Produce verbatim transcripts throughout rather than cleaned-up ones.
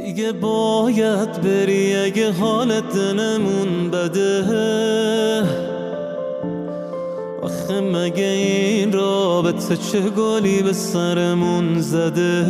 دیگه باید بری اگه حالت دلمون بده. آخه مگه این رابطه چه گلی به سرمون زده؟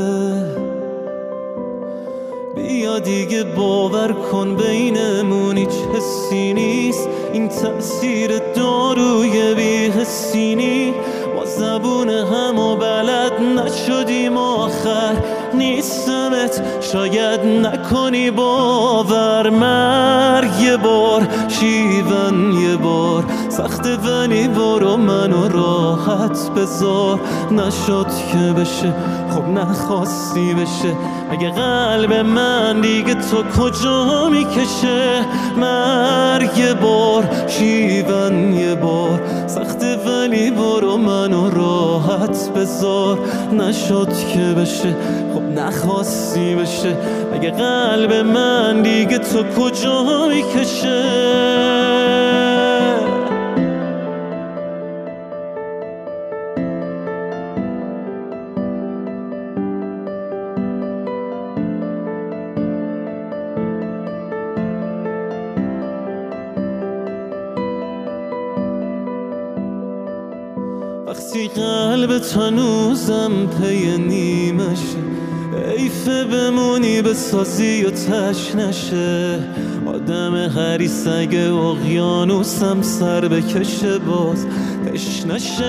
بیا دیگه باور کن بینمون هیچ حسی نیست، این تأثیر داروی بی حسی نیست. ما زبون همو بلد نشدیم آخر نیستمت شاید نکنی باور. مرگ یه بار شیون یه بار سخته ولی برو منو راحت بذار. نشد که بشه خب نخواستی بشه، مگه قلب من دیگه تو کجا میکشه؟ مرگ یه بار شیون یه بار سخته ولی برو منو راحت بذار. نشد که بشه خب نخواستی بشه، مگه قلب من دیگه تو کجا میکشه؟ وقتی قلبت هنوزم پی نیمشه، حیفه بمونی بسازی و تش نشه. آدم حریص اگه اقیانوسم سر بکشه باز تش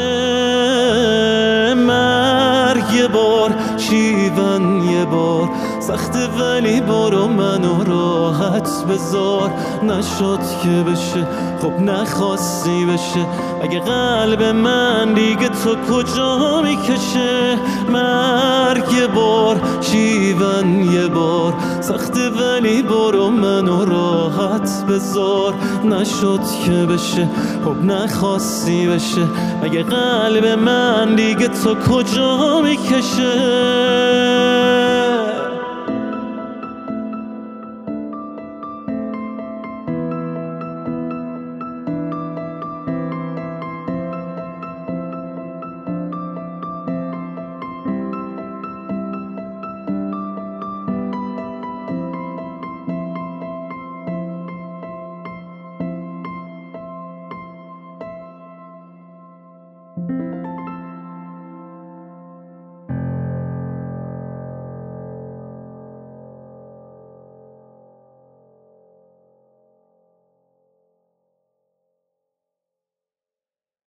نشه. مرگ یه بار شیون یه بار سخته ولی برو منو راحت بذار. نشد که بشه خب نخواستی بشه، اگه قلب من دیگه تو کجا میکشه؟ مرگ یه بار شیون یه بار سخته ولی برو منو راحت بذار. نشد که بشه خب نخواستی بشه، اگه قلب من دیگه تو کجا میکشه؟